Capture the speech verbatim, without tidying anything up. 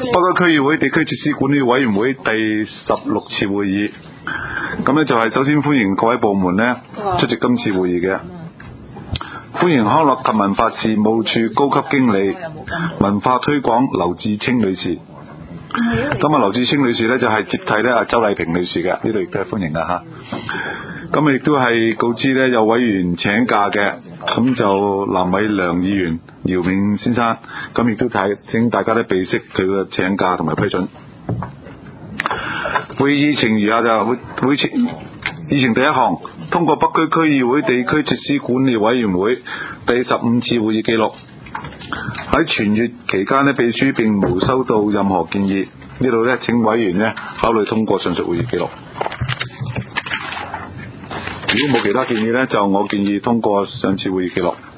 北區區議會地區設施管理委員會第十六次會議，咁呢就係首先歡迎各位部門呢出席今次會議嘅。歡迎康樂及文化事務處高級經理文化推廣劉志清女士。咁啊，劉志清女士呢就係接替呢阿周麗萍女士嘅，呢度亦都係歡迎㗎吓。咁啊，亦都係告知呢有委員請假嘅，咁就藍偉良議員、姚銘先生，咁亦都睇請大家呢備悉佢嘅請假同埋批准。會議程如下就會會程議程第一項，通過北區區議會地區設施管理委員會第十五次會議記錄。喺全月期間呢，秘書並無收到任何建議，呢度呢請委員呢考慮通過上述會議記錄。如果冇其他建議呢，就我建議通過上次會議記錄。